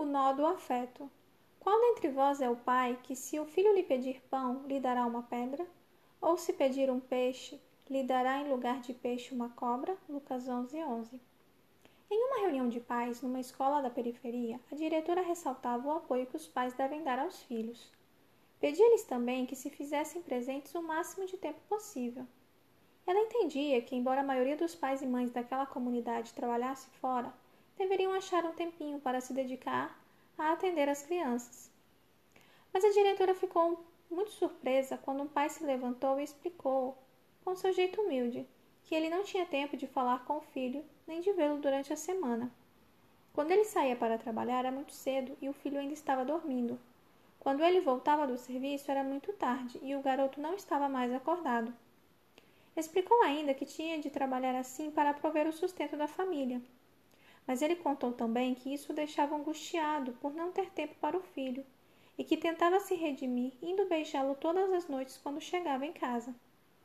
O nó do afeto. Qual dentre vós é o pai que, se o filho lhe pedir pão, lhe dará uma pedra? Ou se pedir um peixe, lhe dará em lugar de peixe uma cobra? Lucas 11:11. Em uma reunião de pais numa escola da periferia, a diretora ressaltava o apoio que os pais devem dar aos filhos. Pedia-lhes também que se fizessem presentes o máximo de tempo possível. Ela entendia que, embora a maioria dos pais e mães daquela comunidade trabalhasse fora, deveriam achar um tempinho para se dedicar a atender as crianças. Mas a diretora ficou muito surpresa quando um pai se levantou e explicou, com seu jeito humilde, que ele não tinha tempo de falar com o filho nem de vê-lo durante a semana. Quando ele saía para trabalhar era muito cedo e o filho ainda estava dormindo. Quando ele voltava do serviço era muito tarde e o garoto não estava mais acordado. Explicou ainda que tinha de trabalhar assim para prover o sustento da família. Mas ele contou também que isso o deixava angustiado por não ter tempo para o filho e que tentava se redimir indo beijá-lo todas as noites quando chegava em casa.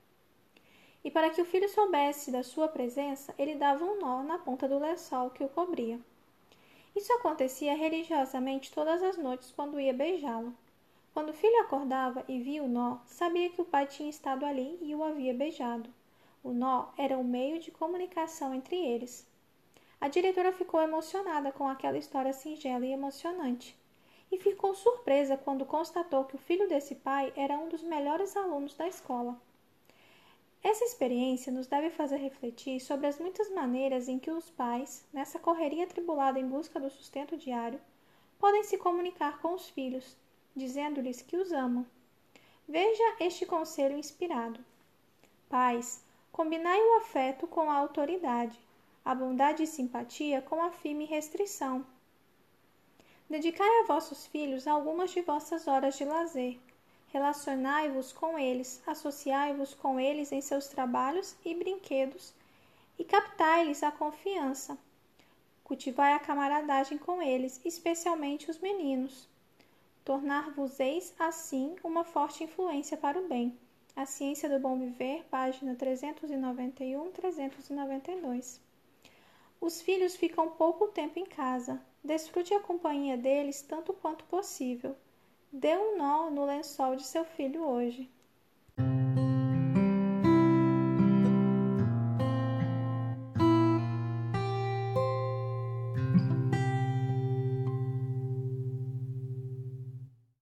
E para que o filho soubesse da sua presença, ele dava um nó na ponta do lençol que o cobria. Isso acontecia religiosamente todas as noites quando ia beijá-lo. Quando o filho acordava e via o nó, sabia que o pai tinha estado ali e o havia beijado. O nó era o meio de comunicação entre eles. A diretora ficou emocionada com aquela história singela e emocionante. E ficou surpresa quando constatou que o filho desse pai era um dos melhores alunos da escola. Essa experiência nos deve fazer refletir sobre as muitas maneiras em que os pais, nessa correria atribulada em busca do sustento diário, podem se comunicar com os filhos, dizendo-lhes que os amam. Veja este conselho inspirado. Pais, combinai o afeto com a autoridade, a bondade e simpatia com a firme restrição. Dedicai a vossos filhos algumas de vossas horas de lazer. Relacionai-vos com eles, associai-vos com eles em seus trabalhos e brinquedos e captai-lhes a confiança. Cultivai a camaradagem com eles, especialmente os meninos. Tornar-vos-eis, assim, uma forte influência para o bem. A Ciência do Bom Viver, página 391-392. Os filhos ficam pouco tempo em casa. Desfrute a companhia deles tanto quanto possível. Dê um nó no lençol de seu filho hoje.